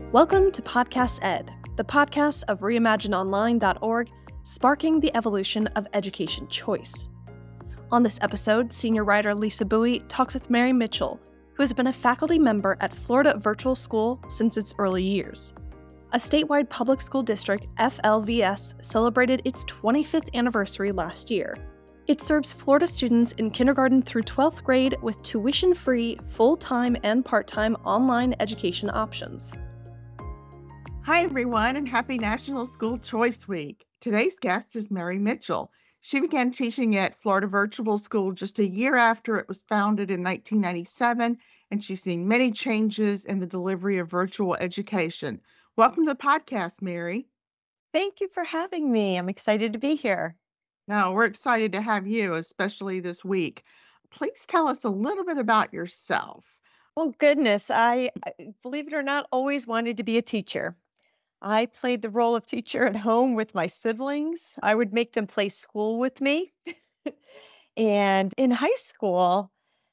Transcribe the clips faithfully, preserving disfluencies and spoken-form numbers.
Welcome to Podcast Ed, the podcast of reimagine online dot org, sparking the evolution of education choice. On this episode, senior writer Lisa Bowie talks with Mary Mitchell, who has been a faculty member at Florida Virtual School since its early years. A statewide public school district, F L V S, celebrated its twenty-fifth anniversary last year. It serves Florida students in kindergarten through twelfth grade with tuition-free, full-time and part-time online education options. Hi, everyone, and happy National School Choice Week. Today's guest is Mary Mitchell. She began teaching at Florida Virtual School just a year after it was founded in nineteen ninety-seven, and she's seen many changes in the delivery of virtual education. Welcome to the podcast, Mary. Thank you for having me. I'm excited to be here. Now, we're excited to have you, especially this week. Please tell us a little bit about yourself. Oh, goodness. I, I- believe it or not, always wanted to be a teacher. I played the role of teacher at home with my siblings. I would make them play school with me. And in high school,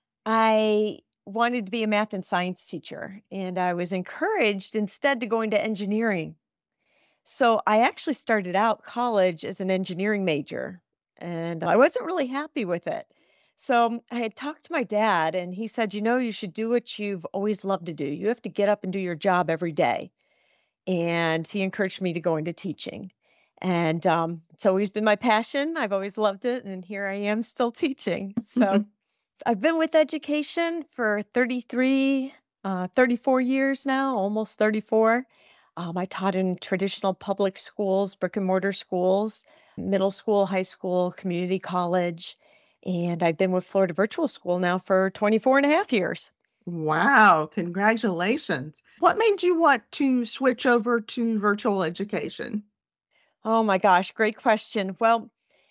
I wanted to be a math and science teacher, and I was encouraged instead to go into engineering. So I actually started out college as an engineering major, and I wasn't really happy with it. So I had talked to my dad, and he said, you know, you should do what you've always loved to do. You have to get up and do your job every day. And he encouraged me to go into teaching. And um, it's always been my passion. I've always loved it. And here I am still teaching. So I've been with education for thirty-three, uh, thirty-four years now, almost thirty-four. Um, I taught in traditional public schools, brick and mortar schools, middle school, high school, community college. And I've been with Florida Virtual School now for twenty-four and a half years. Wow, congratulations. What made you want to switch over to virtual education? Oh my gosh, great question. Well,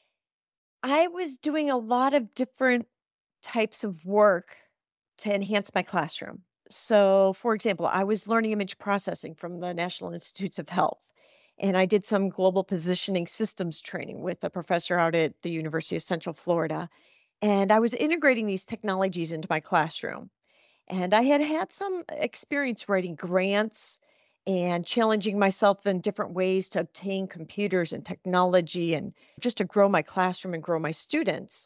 I was doing a lot of different types of work to enhance my classroom. So, for example, I was learning image processing from the National Institutes of Health, and I did some global positioning systems training with a professor out at the University of Central Florida. And I was integrating these technologies into my classroom. And I had had some experience writing grants and challenging myself in different ways to obtain computers and technology and just to grow my classroom and grow my students.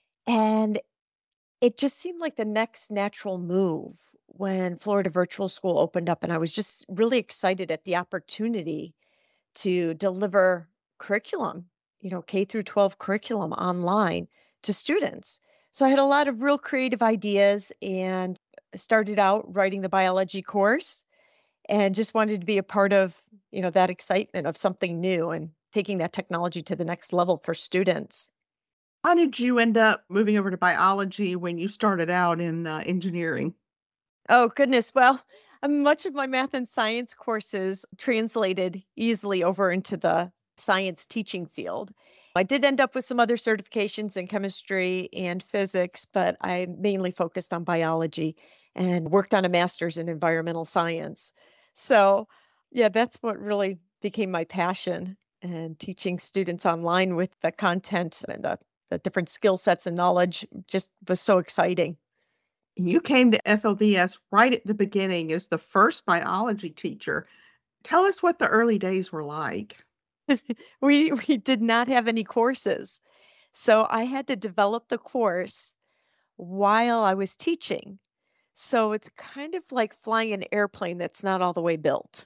And it just seemed like the next natural move when Florida Virtual School opened up. And I was just really excited at the opportunity to deliver curriculum, you know, K through twelve curriculum online to students. So I had a lot of real creative ideas and started out writing the biology course and just wanted to be a part of, you know, that excitement of something new and taking that technology to the next level for students. How did you end up moving over to biology when you started out in uh, engineering? Oh, goodness. Well, uh, much of my math and science courses translated easily over into the science teaching field. I did end up with some other certifications in chemistry and physics, but I mainly focused on biology and worked on a master's in environmental science. So, yeah, that's what really became my passion, and teaching students online with the content and the, the different skill sets and knowledge just was so exciting. You came to F L V S right at the beginning as the first biology teacher. Tell us what the early days were like. We we did not have any courses. So I had to develop the course while I was teaching. So it's kind of like flying an airplane that's not all the way built.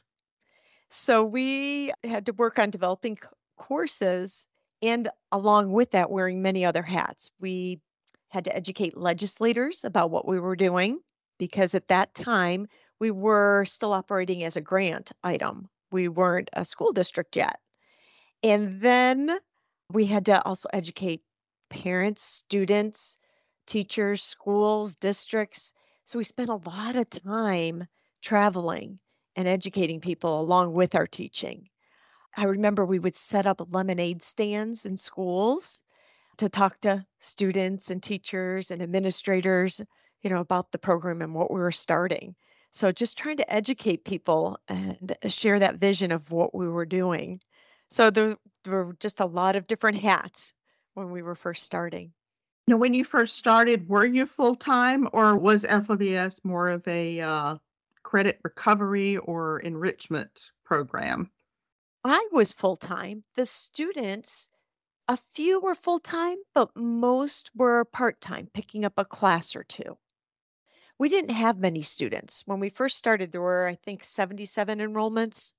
So we had to work on developing c- courses and along with that wearing many other hats. We had to educate legislators about what we were doing because at that time we were still operating as a grant item. We weren't a school district yet. And then we had to also educate parents, students, teachers, schools, districts. So we spent a lot of time traveling and educating people along with our teaching. I remember we would set up lemonade stands in schools to talk to students and teachers and administrators, you know, about the program and what we were starting. So just trying to educate people and share that vision of what we were doing. So there, there were just a lot of different hats when we were first starting. Now, when you first started, were you full time or was F L V S more of a uh, credit recovery or enrichment program? I was full time. The students, a few were full time, but most were part time, picking up a class or two. We didn't have many students. When we first started, there were, I think, seventy-seven enrollments,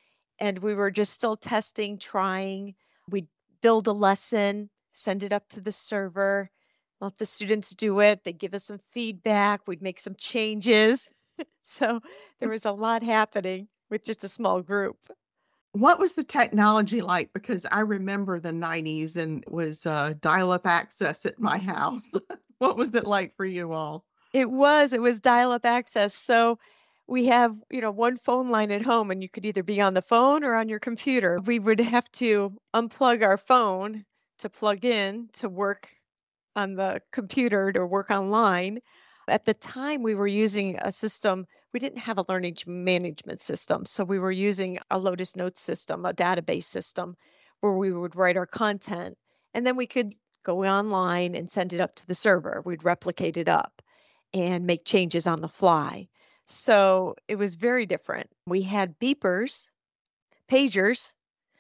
and we were just still testing, trying. We'd build a lesson, send it up to the server, let the students do it. They'd give us some feedback. We'd make some changes. So there was a lot happening with just a small group. What was the technology like? Because I remember the nineties and it was uh, dial up access at my house. What was it like for you all? It was, it was dial-up access. So we have, you know, one phone line at home and you could either be on the phone or on your computer. We would have to unplug our phone to plug in to work on the computer to work online. At the time, we were using a system. We didn't have a learning ch- management system. So we were using a Lotus Notes system, a database system where we would write our content and then we could go online and send it up to the server. We'd replicate it up and make changes on the fly. So it was very different. We had beepers, pagers,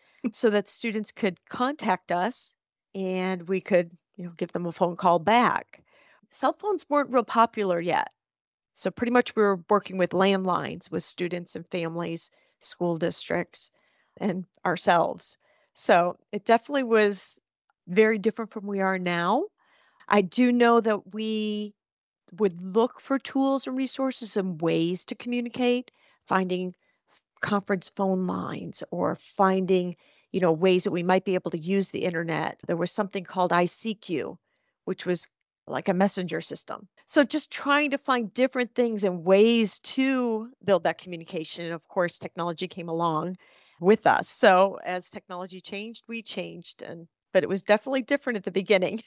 so that students could contact us and we could, you know, give them a phone call back. Cell phones weren't real popular yet. So pretty much we were working with landlines with students and families, school districts, and ourselves. So it definitely was very different from we are now. I do know that we would look for tools and resources and ways to communicate, finding conference phone lines or finding, you know, ways that we might be able to use the internet. There was something called I C Q, which was like a messenger system. So just trying to find different things and ways to build that communication. And of course, technology came along with us. So as technology changed, we changed and but it was definitely different at the beginning.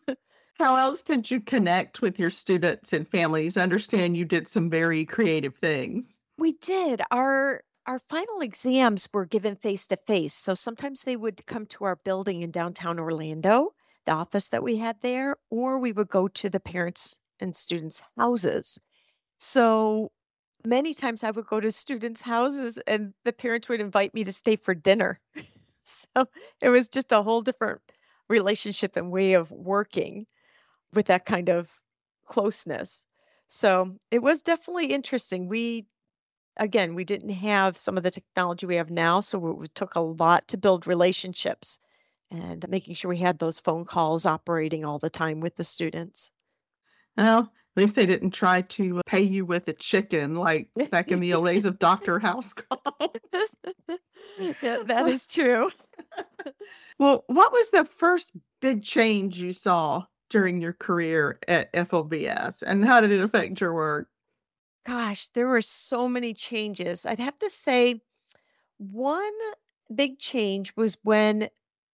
How else did you connect with your students and families? I understand you did some very creative things. We did. Our our final exams were given face to face. So sometimes they would come to our building in downtown Orlando, the office that we had there, or we would go to the parents and students' houses. So many times I would go to students' houses and the parents would invite me to stay for dinner. So it was just a whole different relationship and way of working with that kind of closeness. So it was definitely interesting. We Again, we didn't have some of the technology we have now, so it took a lot to build relationships and making sure we had those phone calls operating all the time with the students. Well, at least they didn't try to pay you with a chicken like back in the old days of Doctor House calls. Yeah, that is true. Well, what was the first big change you saw during your career at F O B S, and how did it affect your work? Gosh, there were so many changes. I'd have to say one big change was when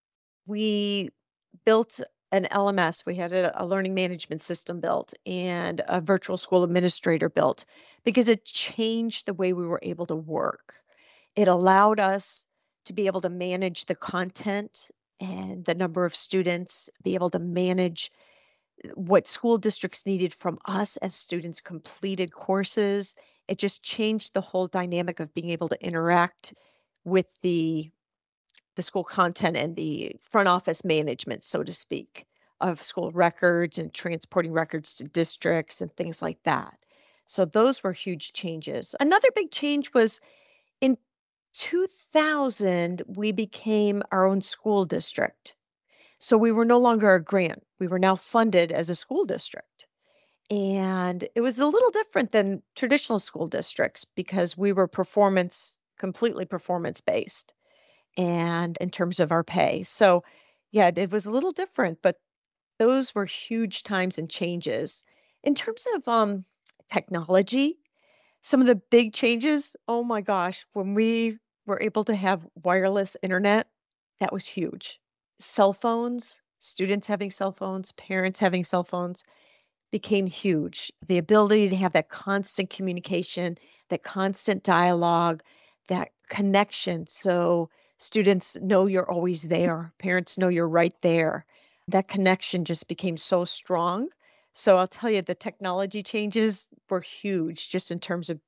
we built an L M S. We had a, a learning management system built and a virtual school administrator built because it changed the way we were able to work. It allowed us to be able to manage the content and the number of students, be able to manage what school districts needed from us as students completed courses. It just changed the whole dynamic of being able to interact with the the school content and the front office management, so to speak, of school records and transporting records to districts and things like that. So those were huge changes. Another big change was in two thousand, we became our own school district. So we were no longer a grant. We were now funded as a school district. And it was a little different than traditional school districts because we were performance, completely performance based and in terms of our pay. So, yeah, it was a little different, but those were huge times and changes. In terms of um, technology, some of the big changes, oh my gosh, when we were able to have wireless internet, that was huge. Cell phones, students having cell phones, parents having cell phones became huge. The ability to have that constant communication, that constant dialogue, that connection. So students know you're always there, parents know you're right there. That connection just became so strong. So I'll tell you, the technology changes were huge just in terms of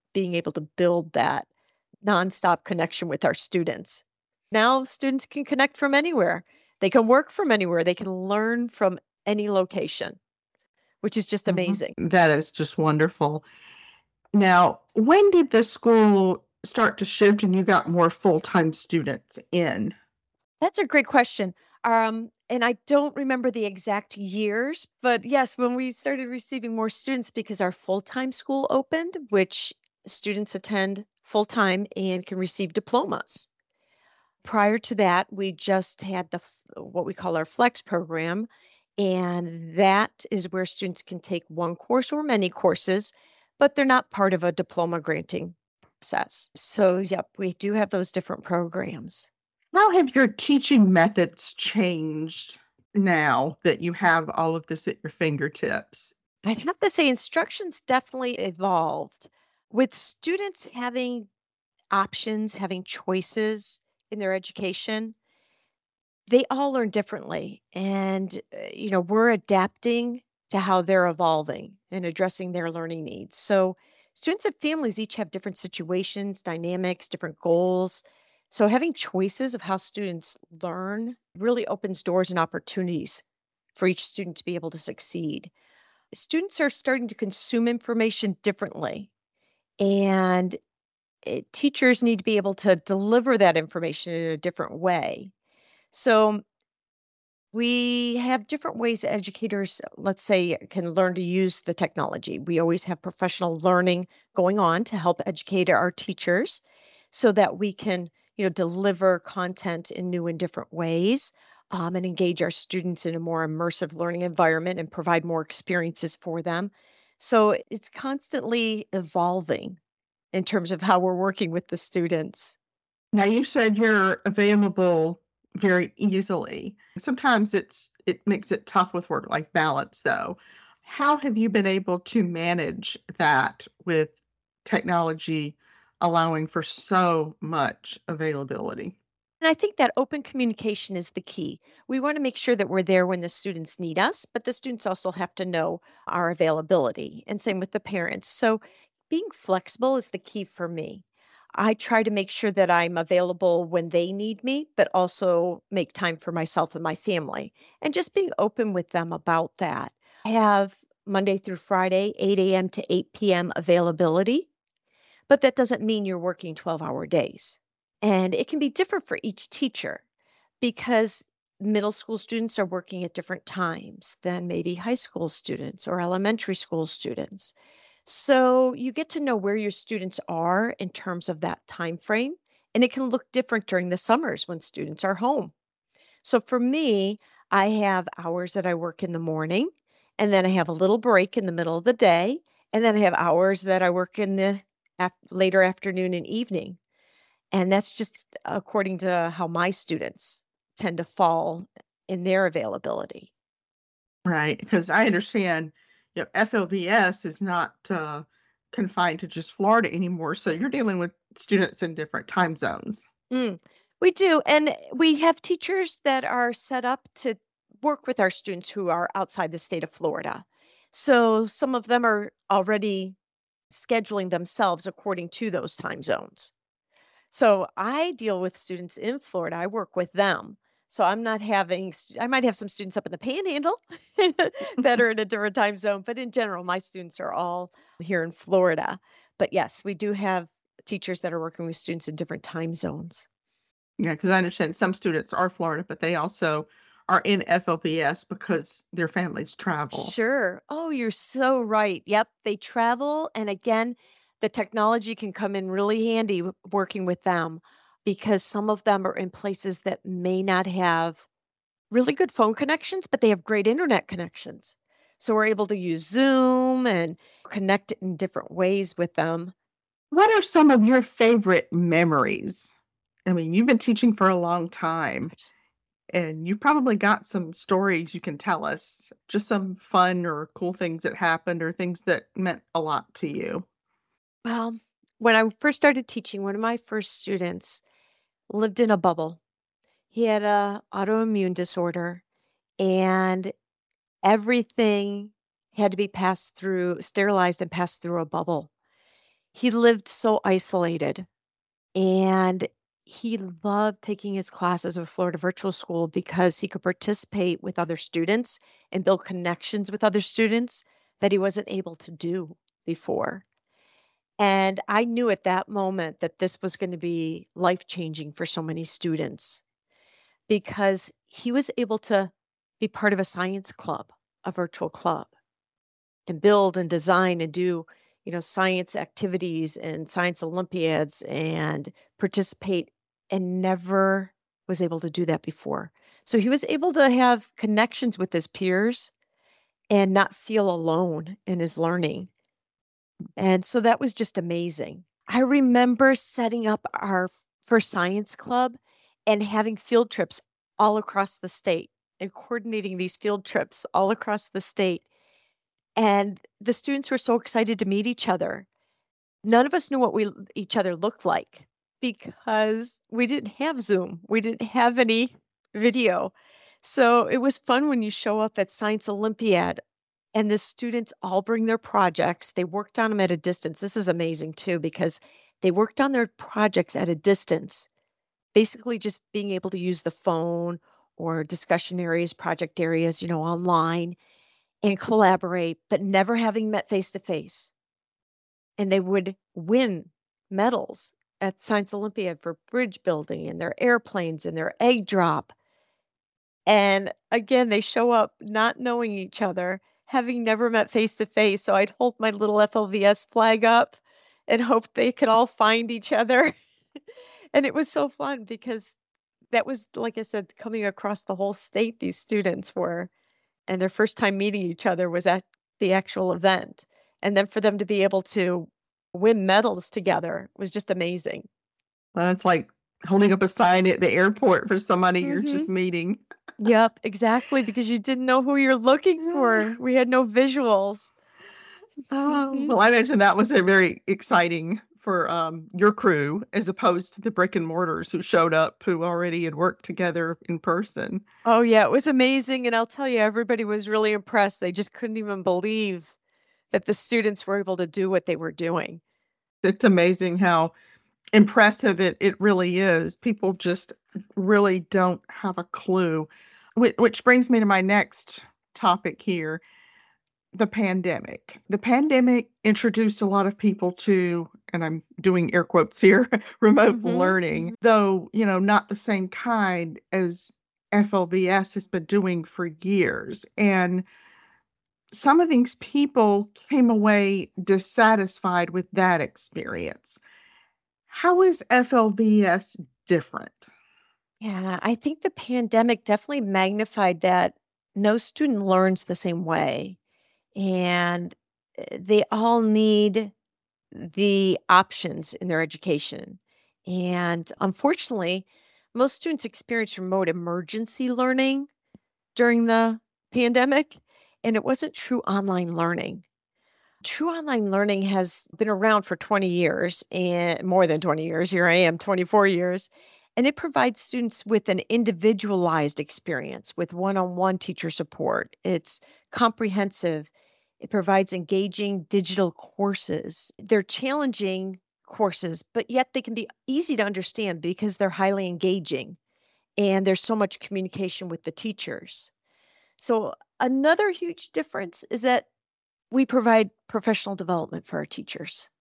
being able to build that nonstop connection with our students. Now students can connect from anywhere. They can work from anywhere. They can learn from any location, which is just Mhm. amazing. That is just wonderful. Now, when did the school start to shift and you got more full-time students in? That's a great question. Um, and I don't remember the exact years, but yes, when we started receiving more students because our full-time school opened, which students attend full-time and can receive diplomas. Prior to that, we just had the f- what we call our flex program, and that is where students can take one course or many courses, but they're not part of a diploma granting process. So, yep, we do have those different programs. How have your teaching methods changed now that you have all of this at your fingertips? I'd have to say instruction's definitely evolved with students having options, having choices in their education. They all learn differently. And, uh, you know, we're adapting to how they're evolving and addressing their learning needs. So, students and families each have different situations, dynamics, different goals. So, having choices of how students learn really opens doors and opportunities for each student to be able to succeed. Students are starting to consume information differently, and eh, teachers need to be able to deliver that information in a different way. So, we have different ways that educators, let's say, can learn to use the technology. We always have professional learning going on to help educate our teachers so that we can, you know, deliver content in new and different ways, um, and engage our students in a more immersive learning environment and provide more experiences for them. So it's constantly evolving in terms of how we're working with the students. Now, you said you're available very easily. Sometimes it's it makes it tough with work-life balance, though. How have you been able to manage that with technology allowing for so much availability? And I think that open communication is the key. We want to make sure that we're there when the students need us, but the students also have to know our availability, and same with the parents. So being flexible is the key for me. I try to make sure that I'm available when they need me, but also make time for myself and my family, and just being open with them about that. I have Monday through Friday, eight a m to eight p m availability, but that doesn't mean you're working twelve hour days. And it can be different for each teacher because middle school students are working at different times than maybe high school students or elementary school students. So you get to know where your students are in terms of that time frame, and it can look different during the summers when students are home. So for me, I have hours that I work in the morning, and then I have a little break in the middle of the day, and then I have hours that I work in the af- later afternoon and evening. And that's just according to how my students tend to fall in their availability. Right, because I understand, you know, F L V S is not, uh, confined to just Florida anymore, so you're dealing with students in different time zones. Mm, we do. And we have teachers that are set up to work with our students who are outside the state of Florida. So some of them are already scheduling themselves according to those time zones. So I deal with students in Florida. I work with them. So I'm not having, st- I might have some students up in the panhandle that are in a different time zone, but in general, my students are all here in Florida. But yes, we do have teachers that are working with students in different time zones. Yeah, because I understand some students are Florida, but they also are in F L V S because their families travel. Sure. Oh, you're so right. Yep. They travel. And again, the technology can come in really handy w- working with them because some of them are in places that may not have really good phone connections, but they have great internet connections. So we're able to use Zoom and connect in different ways with them. What are some of your favorite memories? I mean, you've been teaching for a long time, and you probably got some stories you can tell us, just some fun or cool things that happened or things that meant a lot to you. Well, when I first started teaching, one of my first students lived in a bubble. He had a autoimmune disorder, and everything had to be passed through, sterilized and passed through a bubble. He lived so isolated, and he loved taking his classes with Florida Virtual School because he could participate with other students and build connections with other students that he wasn't able to do before. And I knew at that moment that this was going to be life-changing for so many students because he was able to be part of a science club, a virtual club, and build and design and do, you know, science activities and science Olympiads and participate, and never was able to do that before. So he was able to have connections with his peers and not feel alone in his learning. And so that was just amazing. I remember setting up our f- first science club and having field trips all across the state and coordinating these field trips all across the state. And the students were so excited to meet each other. None of us knew what we l- each other looked like because we didn't have Zoom. We didn't have any video. So it was fun when you show up at Science Olympiad and the students all bring their projects. They worked on them at a distance. This is amazing too, because they worked on their projects at a distance, basically just being able to use the phone or discussion areas, project areas, you know, online and collaborate, but never having met face to face. And they would win medals at Science Olympiad for bridge building and their airplanes and their egg drop. And again, they show up not knowing each other, having never met face to face. So I'd hold my little F L V S flag up and hope they could all find each other. And it was so fun because that was, like I said, coming across the whole state, these students were, and their first time meeting each other was at the actual event. And then for them to be able to win medals together was just amazing. Well, it's like holding up a sign at the airport for somebody you're Mhm. just meeting. Yep, exactly, because you didn't know who you're looking for. We had no visuals. Oh, Mhm. well, I imagine that was a very exciting for um, your crew as opposed to the brick and mortars who showed up who already had worked together in person. Oh, yeah, it was amazing, and I'll tell you, everybody was really impressed. They just couldn't even believe that the students were able to do what they were doing. It's amazing how impressive it, it really is. People just really don't have a clue. Which, which brings me to my next topic here, the pandemic. The pandemic introduced a lot of people to, and I'm doing air quotes here, remote Mhm. learning, though, you know, not the same kind as F L V S has been doing for years. And some of these people came away dissatisfied with that experience. How is F L V S different? Yeah, I think the pandemic definitely magnified that no student learns the same way, and, eh, they all need the options in their education. And unfortunately, most students experience remote emergency learning during the pandemic, and it wasn't true online learning. True online learning has been around for twenty years and more than twenty years. Here I am, twenty-four years. And it provides students with an individualized experience with one on one teacher support. It's comprehensive. It provides engaging digital courses. They're challenging courses, but yet they can be easy to understand because they're highly engaging and there's so much communication with the teachers. So, another huge difference is that we provide professional development for our teachers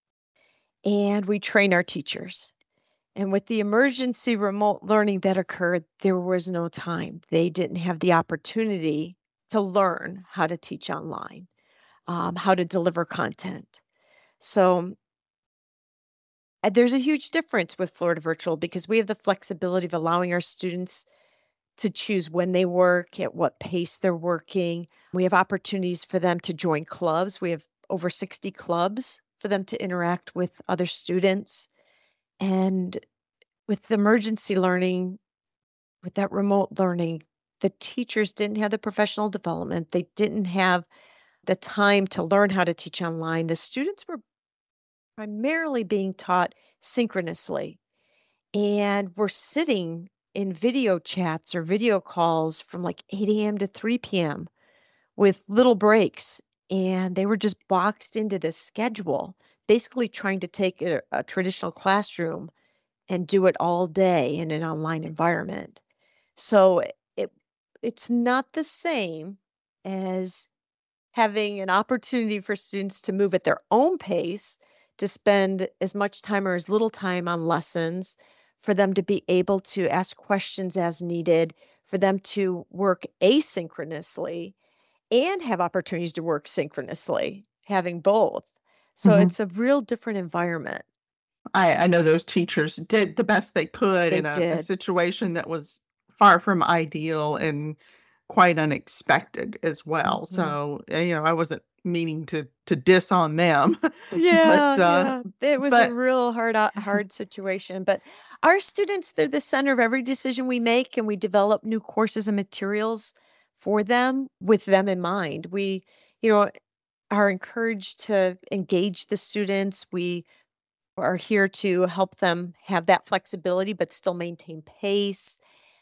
and we train our teachers. And with the emergency remote learning that occurred, there was no time. They didn't have the opportunity to learn how to teach online, um, how to deliver content. So uh, there's a huge difference with Florida Virtual because we have the flexibility of allowing our students to choose when they work, at what pace they're working. We have opportunities for them to join clubs. We have over sixty clubs for them to interact with other students. And with the emergency learning, with that remote learning, the teachers didn't have the professional development. They didn't have the time to learn how to teach online. The students were primarily being taught synchronously and were sitting in video chats or video calls from like eight a m to three p m with little breaks. And they were just boxed into this schedule basically trying to take a, a traditional classroom and do it all day in an online environment. So it it's not the same as having an opportunity for students to move at their own pace, to spend as much time or as little time on lessons, for them to be able to ask questions as needed, for them to work asynchronously and have opportunities to work synchronously, having both. So Mhm. it's a real different environment. I, I know those teachers did the best they could They in a, a did. situation that was far from ideal and quite unexpected as well. Mhm. So, uh, you know, I wasn't meaning to to diss on them, but Yeah, uh, yeah. It was a but real hard o hard situation, but our students, they're the center of every decision we make, and we develop new courses and materials for them with them in mind. We, you know, are encouraged to engage the students. We are here to help them have that flexibility, but still maintain pace.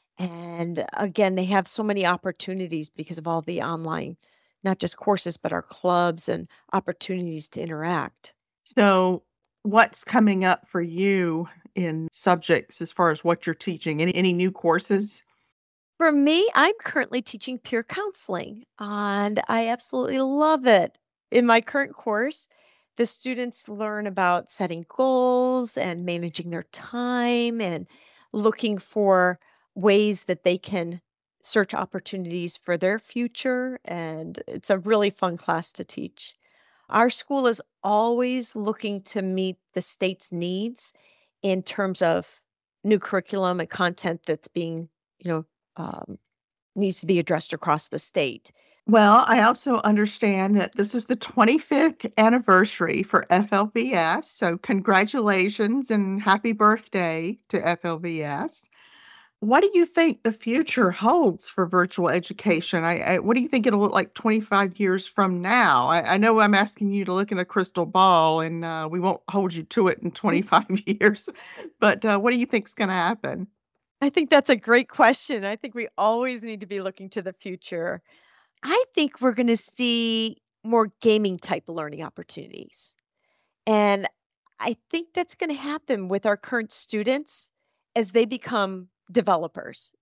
And again, they have so many opportunities because of all the online, not just courses, but our clubs and opportunities to interact. so what's coming up for you in subjects as far as what you're teaching? Any any new courses? For me, I'm currently teaching peer counseling, and I absolutely love it. In my current course, the students learn about setting goals and managing their time and looking for ways that they can search opportunities for their future. And it's a really fun class to teach. Our school is always looking to meet the state's needs in terms of new curriculum and content that's being, you know, um, needs to be addressed across the state. Well, I also understand that this is the twenty-fifth anniversary for F L V S, so congratulations and happy birthday to F L V S. What do you think the future holds for virtual education? I, I what do you think it'll look like twenty-five years from now? I, I know I'm asking you to look in a crystal ball, and uh, we won't hold you to it in twenty-five years. But uh, what do you think's going to happen? I think that's a great question. I think we always need to be looking to the future. I think we're going to see more gaming type learning opportunities. And I think that's going to happen with our current students as they become developers.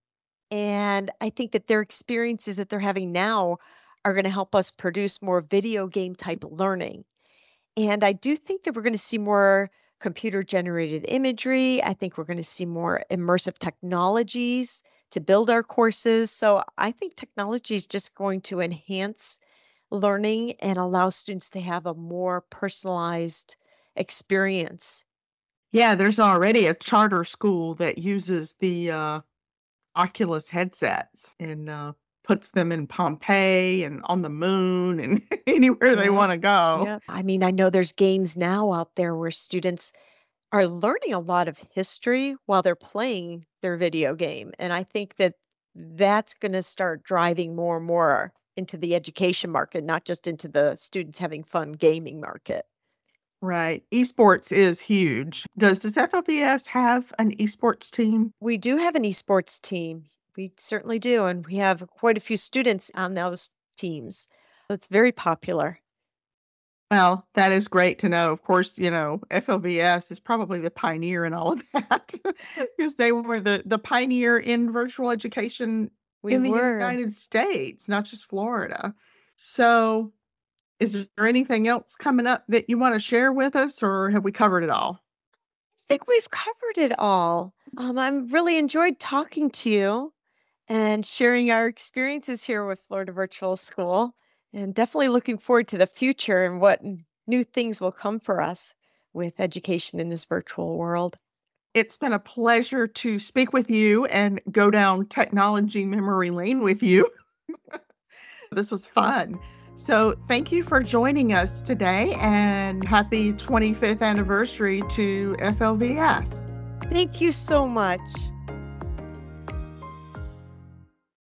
And I think that their experiences that they're having now are going to help us produce more video game type learning. And I do think that we're going to see more computer generated imagery. I think we're going to see more immersive technologies to build our courses. So I think technology is just going to enhance learning and allow students to have a more personalized experience. Yeah, there's already a charter school that uses the uh, Oculus headsets and uh, puts them in Pompeii and on the moon and anywhere they Yeah. want to go. Yeah. I mean, I know there's games now out there where students are learning a lot of history while they're playing their video game. And I think that that's going to start driving more and more into the education market, not just into the students having fun gaming market. Right. Esports is huge. Does does F L V S have an esports team? We do have an esports team. We certainly do. And we have quite a few students on those teams. It's very popular. Well, that is great to know. Of course, you know, F L V S is probably the pioneer in all of that because they were the the pioneer in virtual education We in the were. United States, not just Florida. So, is there anything else coming up that you want to share with us, or have we covered it all? I think we've covered it all. Um, I'm really enjoyed talking to you and sharing our experiences here with Florida Virtual School, and definitely looking forward to the future and what n- new things will come for us with education in this virtual world. It's been a pleasure to speak with you and go down technology memory lane with you. This was fun. So, thank you for joining us today and happy twenty-fifth anniversary to F L V S. Thank you so much.